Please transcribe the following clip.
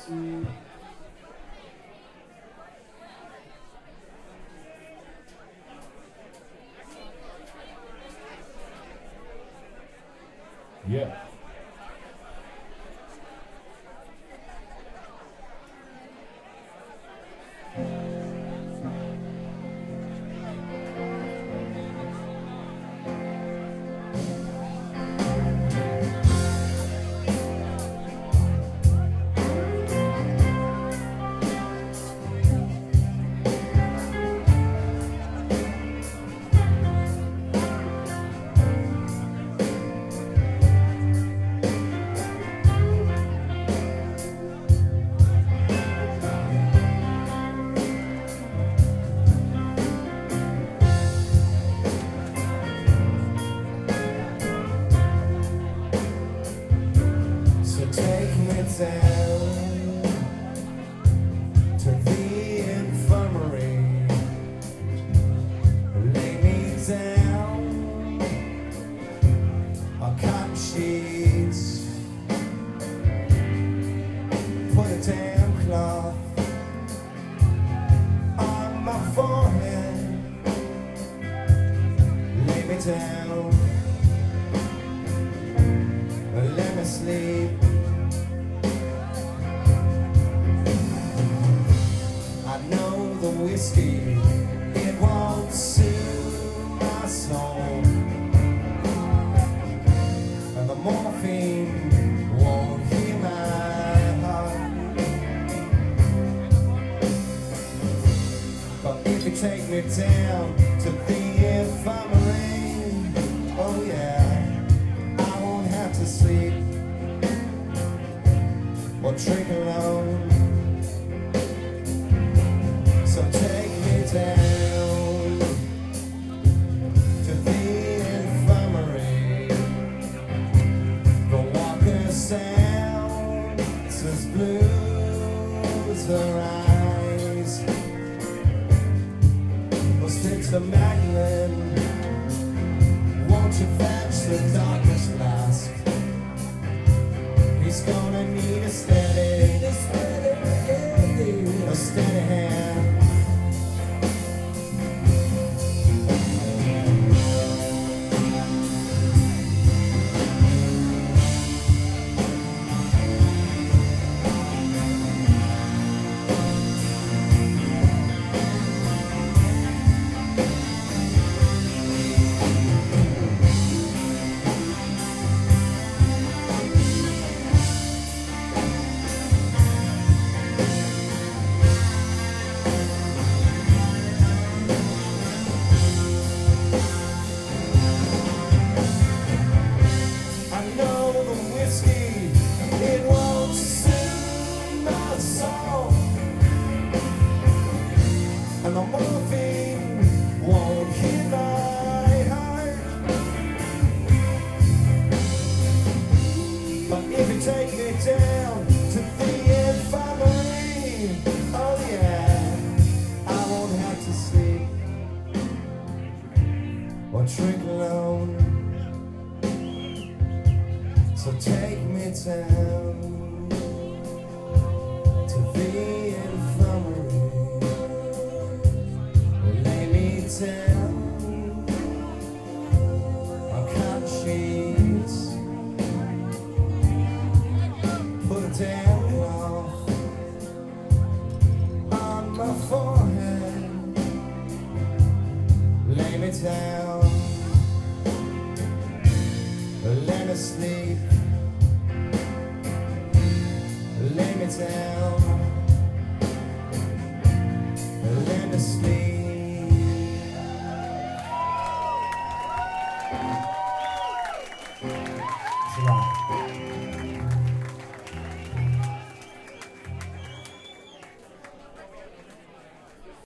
Yeah. Down to the infirmary, lay me down on cotton sheets, put a damn cloth on my forehead, lay me down, let me sleep. The whiskey, it won't soothe my soul, and the morphine won't heal my heart. But if you take me down to the infirmary, oh yeah, I won't have to sleep or drink alone. So take me down to the infirmary. The walker sounds as blue as her eyes. We'll stick to Magdalene. Won't you fetch the darkness flask? He's gonna need a steady hand. It won't soothe my soul, and the morphine won't heal my heart. But if you take me down to the infirmary, oh yeah, I won't have to sleep or drink alone. So take me down to the infirmary, lay me down.